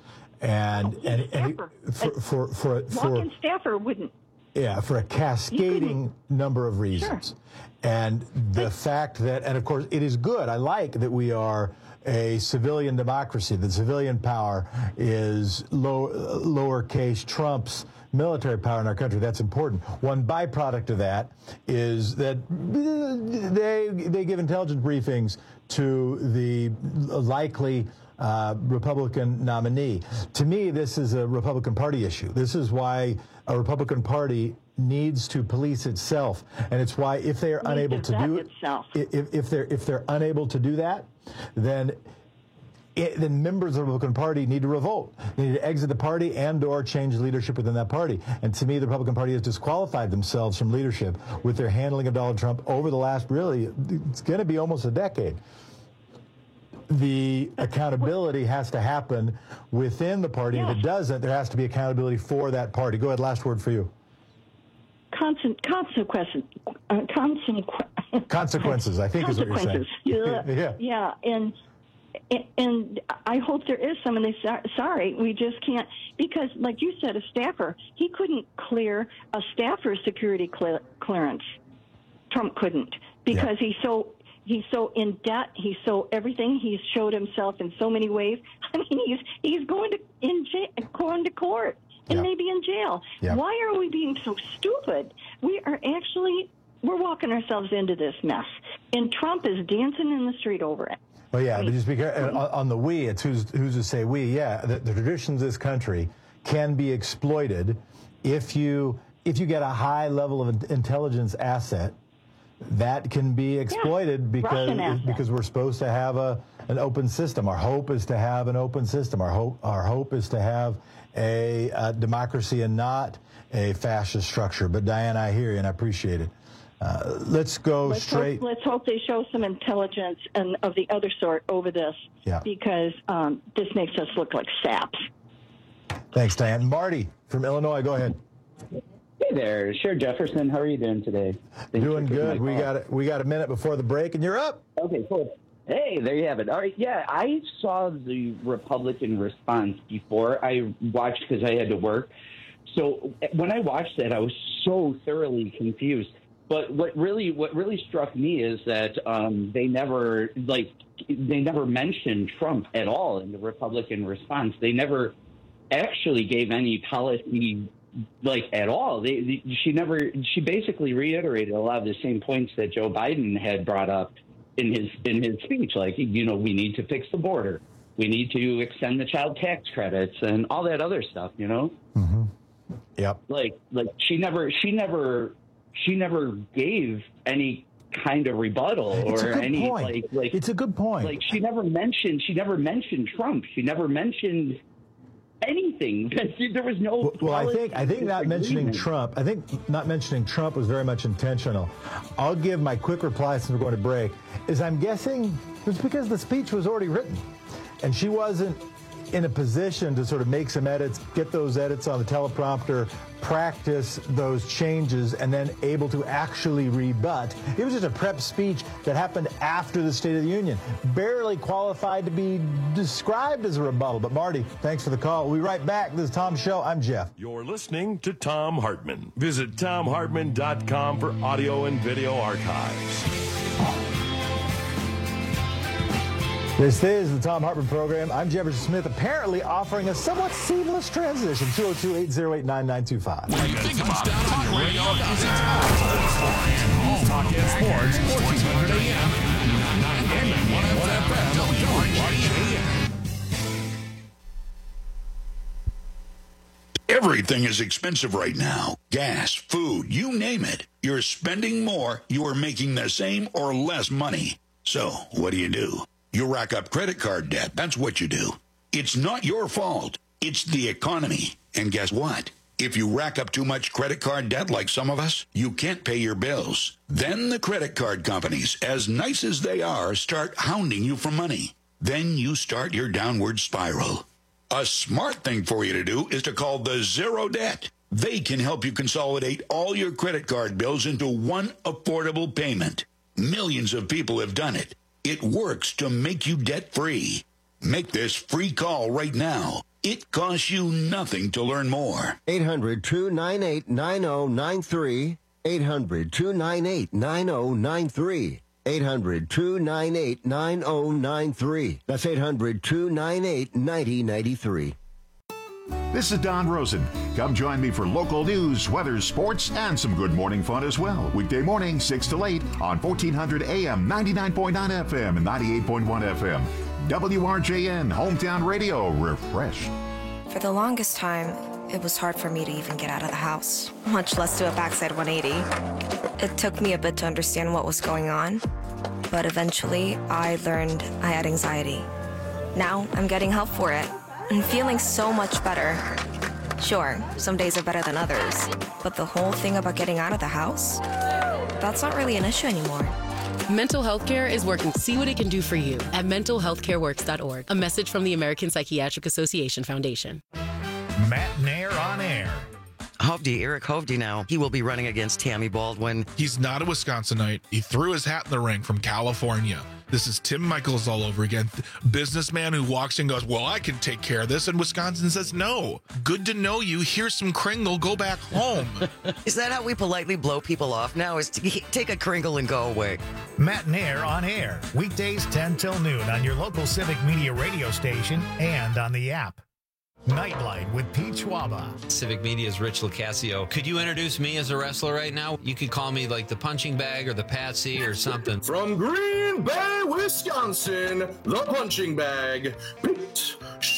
Walking staffer wouldn't. Yeah, for a cascading number of reasons. Sure. And the fact that, and of course, it is good. I like that we are a civilian democracy. The civilian power is lowercase Trump's military power in our country. That's important. One byproduct of that is that they give intelligence briefings to the likely Republican nominee. To me, this is a Republican Party issue. This is why a Republican Party needs to police itself, and it's why if they are unable to do it, if they're unable to do that, then members of the Republican Party need to revolt. They need to exit the party and/or change leadership within that party. And to me, the Republican Party has disqualified themselves from leadership with their handling of Donald Trump over the last, it's going to be almost a decade. The accountability has to happen within the party. If it doesn't, there has to be accountability for that party. Go ahead, last word for you. Consequences, I think is what you're saying. Yeah. And I hope there is some, and sorry, we just can't, because like you said, a staffer, he couldn't clear a staffer's security clearance. Trump couldn't, because he's so in debt, he's so everything, he's showed himself in so many ways. He's going to court and maybe in jail. Why are we being so stupid? We're walking ourselves into this mess, and Trump is dancing in the street over it. Well, yeah, but just be careful. On the we, it's who's to say we. Yeah, the traditions of this country can be exploited if you get a high level of intelligence asset. That can be exploited because we're supposed to have an open system. Our hope is to have an open system. Our hope is to have a democracy and not a fascist structure. But Diane, I hear you and I appreciate it. Let's hope they show some intelligence and of the other sort over this, because this makes us look like saps. Thanks, Diane. Marty from Illinois, go ahead. Hey there, Sheriff Jefferson. How are you doing today? Doing good. We got a minute before the break, and you're up. Okay, cool. Hey, there you have it. All right, yeah, I saw the Republican response before I watched because I had to work. So when I watched that, I was so thoroughly confused. But what really struck me is that they never mentioned Trump at all in the Republican response. They never actually gave any policy at all. She basically reiterated a lot of the same points that Joe Biden had brought up in his speech, we need to fix the border, we need to extend the child tax credits, and all that other stuff. Mm-hmm. Yep. She never gave any kind of rebuttal or any point. It's a good point. She never mentioned Trump. She never mentioned anything. There was no. Well, I think not mentioning Trump. I think not mentioning Trump was very much intentional. I'll give my quick reply since we're going to break. Is I'm guessing it's because the speech was already written, and she wasn't in a position to sort of make some edits, get those edits on the teleprompter, practice those changes, and then able to actually rebut. It was just a prep speech that happened after the State of the Union. Barely qualified to be described as a rebuttal. But Marty, thanks for the call. We'll be right back. This is Tom's Show. I'm Jeff. You're listening to Thom Hartmann. Visit ThomHartmann.com for audio and video archives. This is the Thom Hartmann Program. I'm Jefferson Smith, apparently offering a somewhat seamless transition. 202-808-9925. Think about Talk Radio. Talk and Sports, 1400 AM, 99.1 FM, WRJN. Everything is expensive right now. Gas, food, you name it. You're spending more, you are making the same or less money. So, what do? You rack up credit card debt. That's what you do. It's not your fault. It's the economy. And guess what? If you rack up too much credit card debt like some of us, you can't pay your bills. Then the credit card companies, as nice as they are, start hounding you for money. Then you start your downward spiral. A smart thing for you to do is to call the Zero Debt. They can help you consolidate all your credit card bills into one affordable payment. Millions of people have done it. It works to make you debt-free. Make this free call right now. It costs you nothing to learn more. 800-298-9093. 800-298-9093. 800-298-9093. That's 800-298-9093. This is Don Rosen. Come join me for local news, weather, sports, and some good morning fun as well. Weekday morning, 6 to 8 on 1400 AM, 99.9 FM, and 98.1 FM. WRJN, Hometown Radio, refreshed. For the longest time, it was hard for me to even get out of the house, much less do a backside 180. It took me a bit to understand what was going on, but eventually I learned I had anxiety. Now I'm getting help for it. I'm feeling so much better. Sure, some days are better than others, but the whole thing about getting out of the house, that's not really an issue anymore. Mental health care is working to see what it can do for you at mentalhealthcareworks.org. A message from the American Psychiatric Association Foundation. Matt Nair on air. Hovde, Eric Hovde now. He will be running against Tammy Baldwin. He's not a Wisconsinite. He threw his hat in the ring from California. This is Tim Michaels all over again. Businessman who walks in and goes, well, I can take care of this. And Wisconsin says, no. Good to know you. Here's some Kringle. Go back home. Is that how we politely blow people off now? Is to take a Kringle and go away? Matt Nair on air. Weekdays 10 till noon on your local Civic Media radio station and on the app. Nightlight with Pete Schwaba. Civic Media's Rich Lucasio. Could you introduce me as a wrestler right now? You could call me like the punching bag or the Patsy or something. From Green Bay, Wisconsin, the punching bag, Pete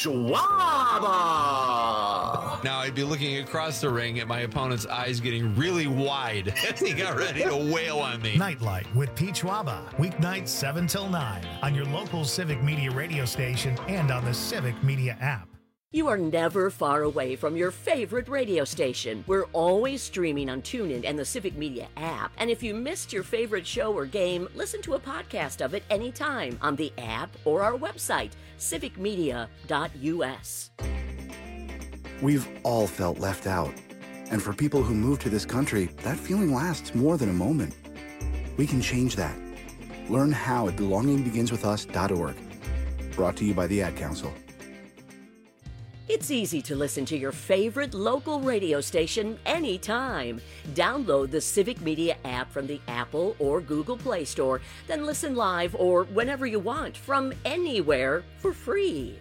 Schwaba. Now I'd be looking across the ring at my opponent's eyes getting really wide as he got ready to wail on me. Nightlight with Pete Schwaba. Weeknights 7 till 9 on your local Civic Media radio station and on the Civic Media app. You are never far away from your favorite radio station. We're always streaming on TuneIn and the Civic Media app. And if you missed your favorite show or game, listen to a podcast of it anytime on the app or our website, civicmedia.us. We've all felt left out. And for people who move to this country, that feeling lasts more than a moment. We can change that. Learn how at belongingbeginswithus.org. Brought to you by the Ad Council. It's easy to listen to your favorite local radio station anytime. Download the Civic Media app from the Apple or Google Play Store, then listen live or whenever you want from anywhere for free.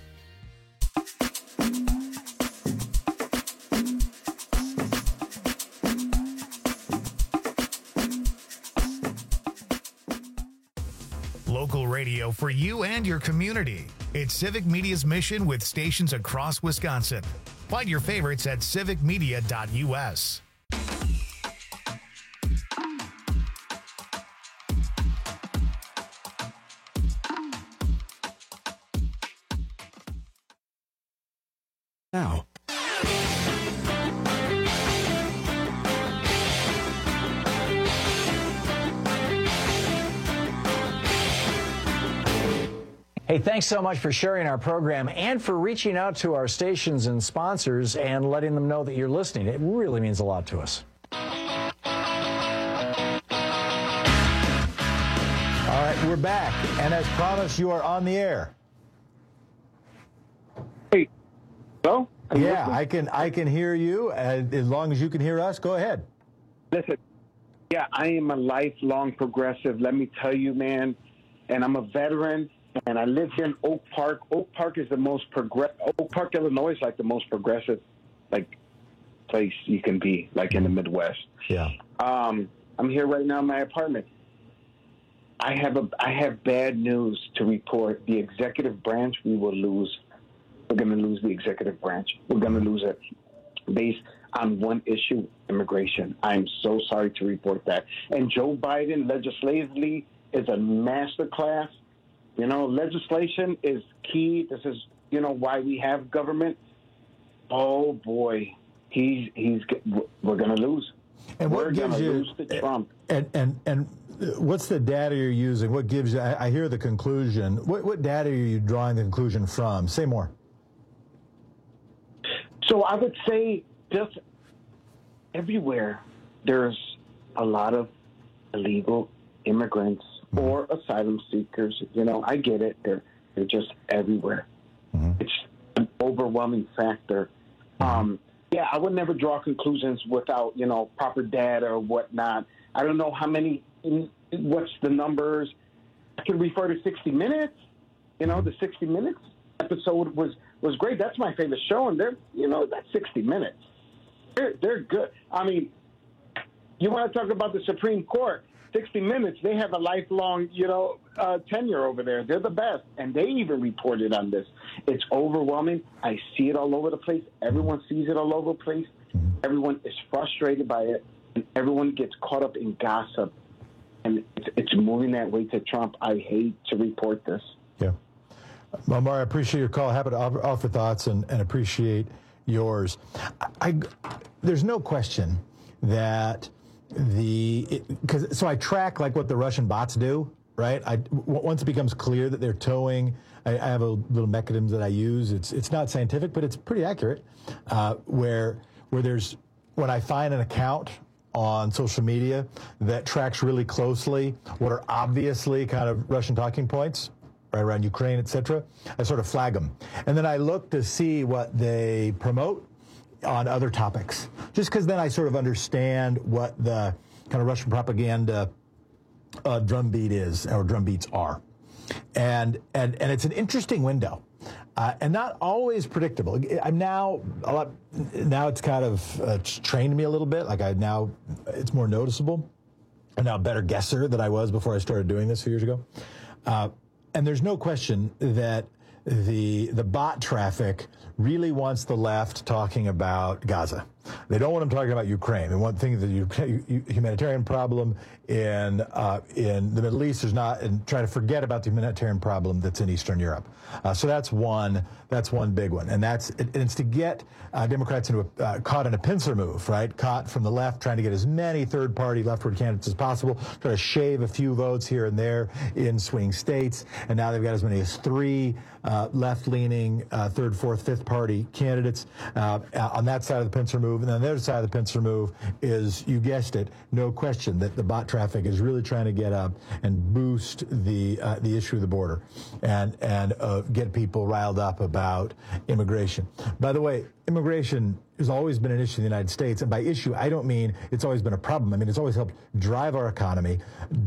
Local radio for you and your community. It's Civic Media's mission with stations across Wisconsin. Find your favorites at civicmedia.us. Now. Hey, thanks so much for sharing our program and for reaching out to our stations and sponsors and letting them know that you're listening. It really means a lot to us. All right, we're back. And as promised, you are on the air. Hey, hello? Yeah, I can hear you. As long as you can hear us, go ahead. Listen, yeah, I am a lifelong progressive. Let me tell you, man, and I'm a veteran. And I live here in Oak Park. Oak Park is the most Oak Park, Illinois is like the most progressive, like, place you can be, like in the Midwest. Yeah. I'm here right now in my apartment. I have bad news to report. The executive branch, we will lose. We're going to lose the executive branch. We're going to lose it based on one issue, immigration. I'm so sorry to report that. And Joe Biden legislatively is a masterclass. You know, legislation is key. This is, you know, why we have government. Oh boy, we're going to lose. And we're going to lose to Trump. And what's the data you're using? What gives you? I hear the conclusion. What data are you drawing the conclusion from? Say more. So I would say just everywhere there's a lot of illegal immigrants or asylum seekers. You know, I get it. They're just everywhere. It's an overwhelming factor. Yeah, I would never draw conclusions without, you know, proper data or whatnot. I don't know how many, what's the numbers. I can refer to 60 Minutes. You know, the 60 Minutes episode was great. That's my favorite show, and that's 60 Minutes. They're good. I mean, you want to talk about the Supreme Court, 60 Minutes, they have a lifelong, tenure over there. They're the best, and they even reported on this. It's overwhelming. I see it all over the place. Everyone sees it all over the place. Everyone is frustrated by it, and everyone gets caught up in gossip, and it's moving that way to Trump. I hate to report this. Yeah. Well, Mario, I appreciate your call. Happy to offer thoughts and appreciate yours. There's no question that so I track like what the Russian bots do, right? Once it becomes clear that they're towing, I have a little mechanism that I use. It's not scientific, but it's pretty accurate. Where when I find an account on social media that tracks really closely what are obviously kind of Russian talking points, right around Ukraine, etc., I sort of flag them, and then I look to see what they promote on other topics, just because then I sort of understand what the kind of Russian propaganda drumbeat is, or drumbeats are. And it's an interesting window, and not always predictable. Now it's kind of trained me a little bit. It's more noticeable. I'm now a better guesser than I was before I started doing this a few years ago. And there's no question that the bot traffic really wants the left talking about Gaza. They don't want them talking about Ukraine. They want things the humanitarian problem in the Middle East is not, and try to forget about the humanitarian problem that's in Eastern Europe. So that's one big one, and it's to get Democrats into caught in a pincer move, right? Caught from the left, trying to get as many third-party leftward candidates as possible, try to shave a few votes here and there in swing states, and now they've got as many as 3 left-leaning third, fourth, fifth party candidates on that side of the pincer move. move, and on the other side of the pincer move is, you guessed it, no question that the bot traffic is really trying to get up and boost the issue of the border and get people riled up about immigration. By the way, immigration has always been an issue in the United States, and by issue, I don't mean it's always been a problem. I mean, it's always helped drive our economy,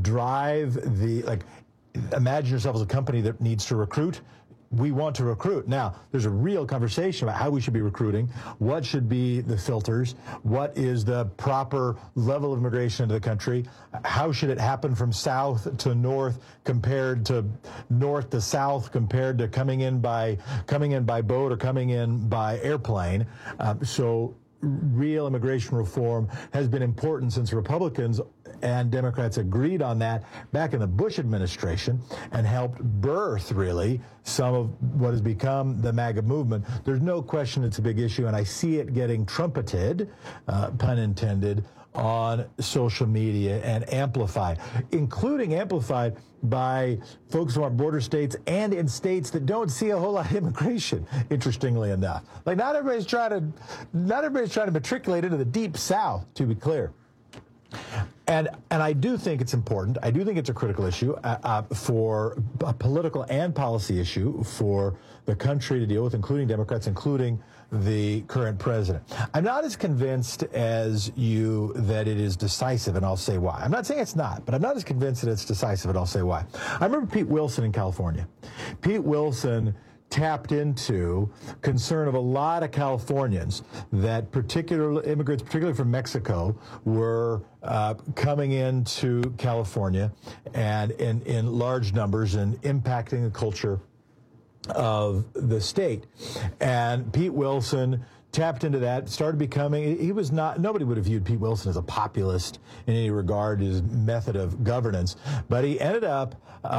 imagine yourself as a company that needs to recruit. We want to recruit. Now, there's a real conversation about how we should be recruiting, what should be the filters, what is the proper level of immigration into the country, how should it happen from south to north compared to north to south compared to coming in by boat or coming in by airplane. So real immigration reform has been important since Republicans and Democrats agreed on that back in the Bush administration and helped birth, really, some of what has become the MAGA movement. There's no question it's a big issue, and I see it getting trumpeted, pun intended, on social media and amplified, including amplified by folks who are border states and in states that don't see a whole lot of immigration, interestingly enough. Like, not everybody's trying to matriculate into the deep south, to be clear. And I do think it's important. I do think it's a critical issue for a political and policy issue for the country to deal with, including Democrats, including the current president. I'm not as convinced as you that it is decisive, and I'll say why. I'm not saying it's not, but I'm not as convinced that it's decisive, and I'll say why. I remember Pete Wilson in California. Pete Wilson tapped into concern of a lot of Californians that immigrants, particularly from Mexico, were coming into California and in large numbers and impacting the culture of the state. And Pete Wilson tapped into that, started becoming, nobody would have viewed Pete Wilson as a populist in any regard, his method of governance, but he ended up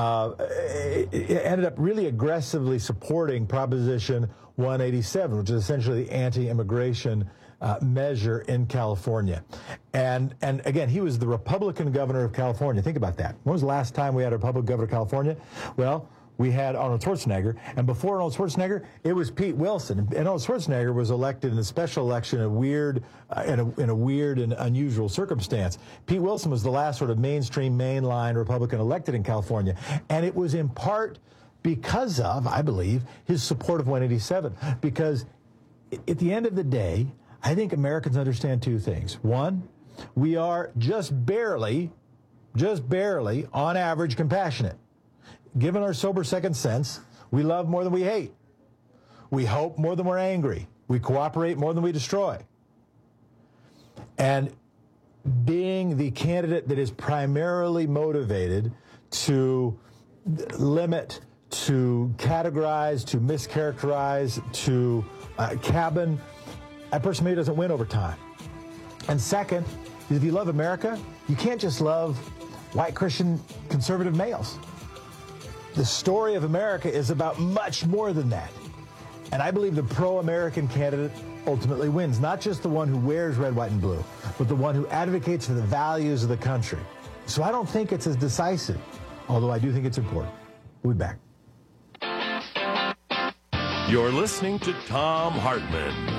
really aggressively supporting Proposition 187, which is essentially the anti-immigration measure in California. And again, he was the Republican governor of California. Think about that. When was the last time we had a Republican governor of California? Well, we had Arnold Schwarzenegger, and before Arnold Schwarzenegger, it was Pete Wilson. And Arnold Schwarzenegger was elected in a special election in a weird and unusual circumstance. Pete Wilson was the last sort of mainstream, mainline Republican elected in California, and it was in part because of, I believe, his support of 187. Because at the end of the day, I think Americans understand two things. One, we are just barely, on average, compassionate. Given our sober second sense, we love more than we hate. We hope more than we're angry. We cooperate more than we destroy. And being the candidate that is primarily motivated to limit, to categorize, to mischaracterize, to cabin, that person maybe doesn't win over time. And second, if you love America, you can't just love white Christian conservative males. The story of America is about much more than that. And I believe the pro-American candidate ultimately wins, not just the one who wears red, white, and blue, but the one who advocates for the values of the country. So I don't think it's as decisive, although I do think it's important. We'll be back. You're listening to Thom Hartmann.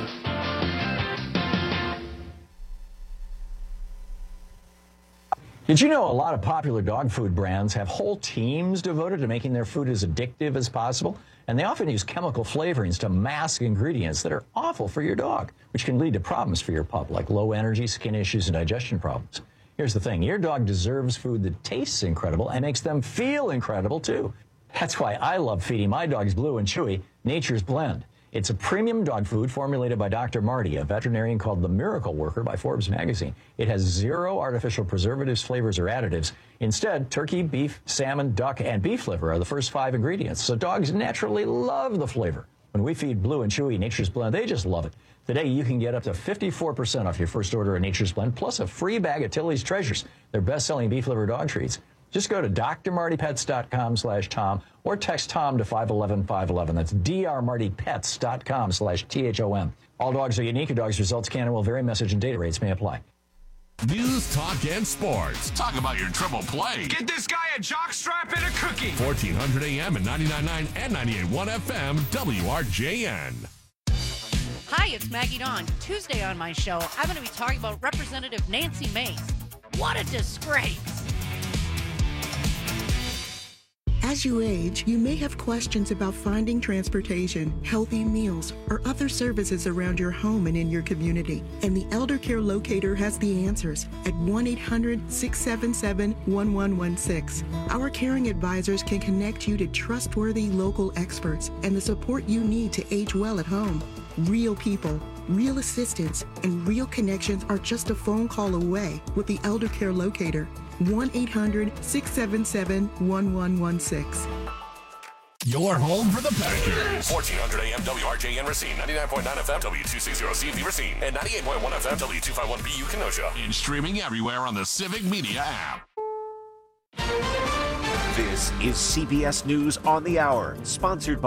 Did you know a lot of popular dog food brands have whole teams devoted to making their food as addictive as possible? And they often use chemical flavorings to mask ingredients that are awful for your dog, which can lead to problems for your pup, like low energy, skin issues, and digestion problems. Here's the thing. Your dog deserves food that tastes incredible and makes them feel incredible, too. That's why I love feeding my dogs Blue and Chewy Nature's Blend. It's a premium dog food formulated by Dr. Marty, a veterinarian called the Miracle Worker by Forbes magazine. It has 0 artificial preservatives, flavors, or additives. Instead, turkey, beef, salmon, duck, and beef liver are the first 5 ingredients, so dogs naturally love the flavor. When we feed Blue and Chewy Nature's Blend, they just love it. Today, you can get up to 54% off your first order of Nature's Blend, plus a free bag of Tilly's Treasures, their best-selling beef liver dog treats. Just go to drmartypets.com/Tom or text Tom to 511-511. That's drmartypets.com/THOM. All dogs are unique. Your dog's results can and will vary. Message and data rates may apply. News, talk, and sports. Talk about your triple play. Get this guy a jockstrap and a cookie. 1400 AM and 99.9 and 98.1 FM, WRJN. Hi, it's Maggie Dawn. Tuesday on my show, I'm going to be talking about Representative Nancy Mace. What a disgrace. As you age, you may have questions about finding transportation, healthy meals, or other services around your home and in your community. And the Elder Care Locator has the answers at 1-800-677-1116. Our caring advisors can connect you to trustworthy local experts and the support you need to age well at home. Real people, real assistance, and real connections are just a phone call away with the Elder Care Locator. 1-800-677-1116. Your home for the Packers. 1400 AM WRJN Racine, 99.9 FM W260CV Racine, and 98.1 FM W251BU Kenosha. And streaming everywhere on the Civic Media app. This is CBS News on the Hour, sponsored by